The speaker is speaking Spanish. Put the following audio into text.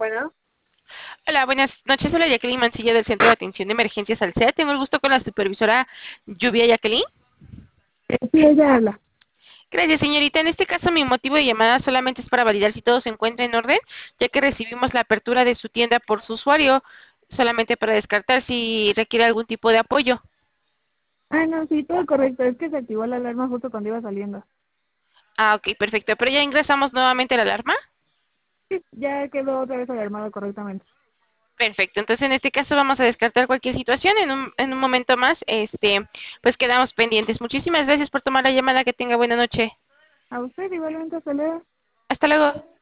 Bueno, Hola, buenas noches. Hola, Jacqueline Mancilla del Centro de Atención de Emergencias Alcea. Tengo el gusto con la supervisora Lluvia Jacqueline. sí, ella habla. Gracias, señorita. En este caso, mi motivo de llamada solamente es para validar si todo se encuentra en orden, ya que recibimos la apertura de su tienda por su usuario, solamente para descartar si requiere algún tipo de apoyo. Ah, no, sí, todo correcto. Es que se activó la alarma justo cuando iba saliendo. Ah, ok, perfecto. Pero ya ingresamos nuevamente la alarma. Sí, ya quedó otra vez alarmado correctamente. Perfecto. Entonces, en este caso, vamos a descartar cualquier situación. En un momento más, pues quedamos pendientes. Muchísimas gracias por tomar la llamada. Que tenga buena noche. A usted igualmente, hasta luego. Hasta luego.